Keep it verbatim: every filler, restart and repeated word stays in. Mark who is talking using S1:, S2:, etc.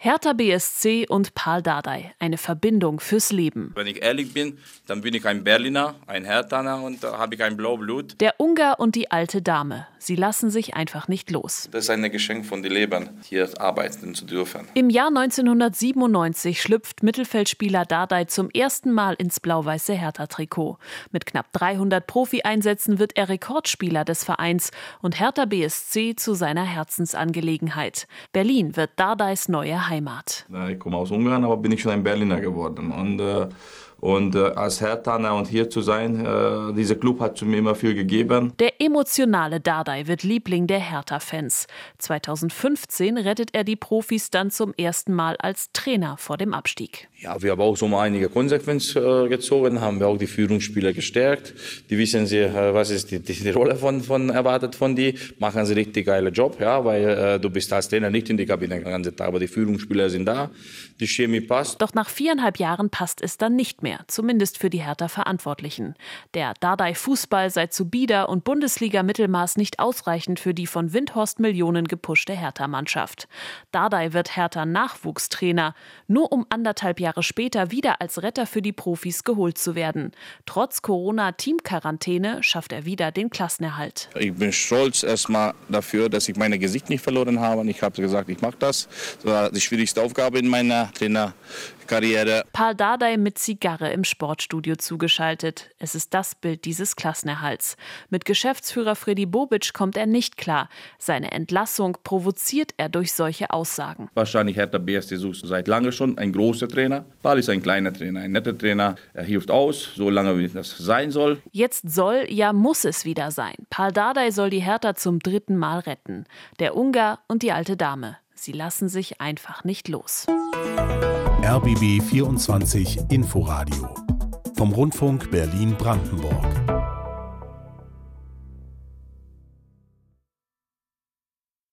S1: Hertha B S C und Pál Dardai, eine Verbindung fürs Leben.
S2: Wenn ich ehrlich bin, dann bin ich ein Berliner, ein Herthaner und da habe ich ein Blaublut.
S1: Der Ungar und die alte Dame, sie lassen sich einfach nicht los.
S2: Das ist ein Geschenk von den Lebern, hier arbeiten zu dürfen.
S1: Im Jahr neunzehnhundertsiebenundneunzig schlüpft Mittelfeldspieler Dardai zum ersten Mal ins blau-weiße Hertha-Trikot. Mit knapp dreihundert Profi-Einsätzen wird er Rekordspieler des Vereins und Hertha B S C zu seiner Herzensangelegenheit. Berlin wird Dardais neue Heimat.
S3: Ich komme aus Ungarn, aber bin ich schon ein Berliner geworden. Und, äh, und äh, als Herthaner und hier zu sein, äh, dieser Club hat mir immer viel gegeben.
S1: Der emotionale Dardai wird Liebling der Hertha-Fans. zweitausendfünfzehn rettet er die Profis dann zum ersten Mal als Trainer vor dem Abstieg.
S2: Ja, wir haben auch so mal einige Konsequenz äh, gezogen, haben wir auch die Führungsspieler gestärkt. Die wissen sie, äh, was ist die, die, die Rolle von, von erwartet von die, machen sie richtig geilen Job, ja, weil äh, du bist als Trainer nicht in die Kabine den ganzen Tag, aber die Führungsspieler sind da, die Chemie passt.
S1: Doch nach viereinhalb Jahren passt es dann nicht mehr, zumindest für die Hertha-Verantwortlichen. Der Dardai-Fußball sei zu bieder und Bundesliga-Mittelmaß nicht ausreichend für die von Windhorst Millionen gepushte Hertha-Mannschaft. Dardai wird Hertha-Nachwuchstrainer, nur um anderthalb Jahre später wieder als Retter für die Profis geholt zu werden. Trotz Corona-Teamquarantäne schafft er wieder den Klassenerhalt.
S4: Ich bin stolz erstmal dafür, dass ich mein Gesicht nicht verloren habe. Und ich habe gesagt, ich mache das. Das war die schwierigste Aufgabe in meiner Trainerkarriere.
S1: Pál Dardai mit Zigarre im Sportstudio zugeschaltet. Es ist das Bild dieses Klassenerhalts. Mit Geschäftsführer Freddy Bobic kommt er nicht klar. Seine Entlassung provoziert er durch solche Aussagen.
S4: Wahrscheinlich Hertha B S C sucht seit langem schon ein großer Trainer. Pál ist ein kleiner Trainer, ein netter Trainer. Er hilft aus, so lange wie das sein soll.
S1: Jetzt soll, ja muss es wieder sein. Pál Dardai soll die Hertha zum dritten Mal retten. Der Ungar und die alte Dame. Sie lassen sich einfach nicht los.
S5: R B B vierundzwanzig Inforadio vom Rundfunk Berlin-Brandenburg.